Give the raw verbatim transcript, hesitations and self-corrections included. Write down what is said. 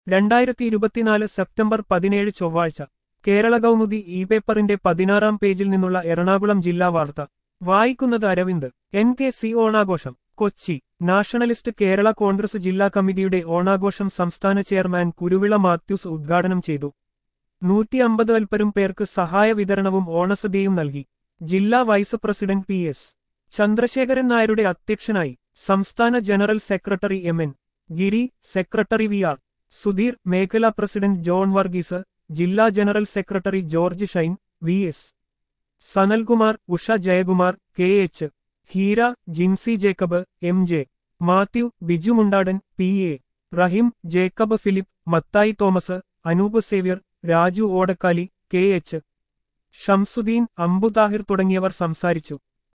രണ്ടായിരത്തി ഇരുപത്തിനാല് സെപ്റ്റംബർ പതിനേഴ് ചൊവ്വാഴ്ച കേരള കൗമുദി ഇ പേപ്പറിന്റെ പതിനാറാം പേജിൽ നിന്നുള്ള എറണാകുളം ജില്ലാ വാർത്ത വായിക്കുന്നത് അരവിന്ദ്. എൻ കെ സി ഓണാഘോഷം കൊച്ചി. നാഷണലിസ്റ്റ് കേരള കോൺഗ്രസ് ജില്ലാ കമ്മിറ്റിയുടെ ഓണാഘോഷം സംസ്ഥാന ചെയർമാൻ കുരുവിള മാത്യൂസ് ഉദ്ഘാടനം ചെയ്തു. നൂറ്റി അമ്പത് അൽപ്പരും പേർക്ക് സഹായ വിതരണവും ഓണസദ്യയും നൽകി. ജില്ലാ vice president P S Chandrasekharan നായരുടെ അധ്യക്ഷനായി. സംസ്ഥാന general secretary M N Giri, secretary V R Sudheer, മേഖലാ പ്രസിഡന്റ് ജോൺ വർഗീസ്, ജില്ലാ general secretary George Shine, V S Sanalkumar, Usha Jayakumar, K H Heera, Jincy Jacob, M J Mathew, Biju Mundadan, P A Rahim, Jacob Philip, Mathai Thomas, Anoop Xavier, Raju Odakkali, K H Shamsudheen, Ambu Thahir തുടങ്ങിയവർ സംസാരിച്ചു.